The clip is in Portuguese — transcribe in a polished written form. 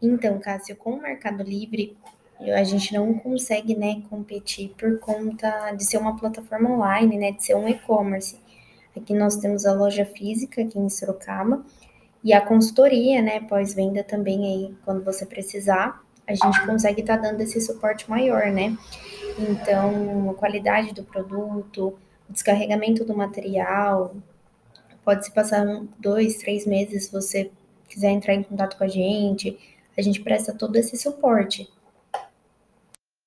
Então, Cássio, com o Mercado Livre, a gente não consegue, né, competir por conta de ser uma plataforma online, né, de ser um e-commerce. Aqui nós temos a loja física aqui em Sorocaba e a consultoria, né, pós-venda também aí, quando você precisar, a gente consegue estar dando esse suporte maior, né? Então, a qualidade do produto, o descarregamento do material, pode se passar 2, 3 meses se você quiser entrar em contato com a gente presta todo esse suporte.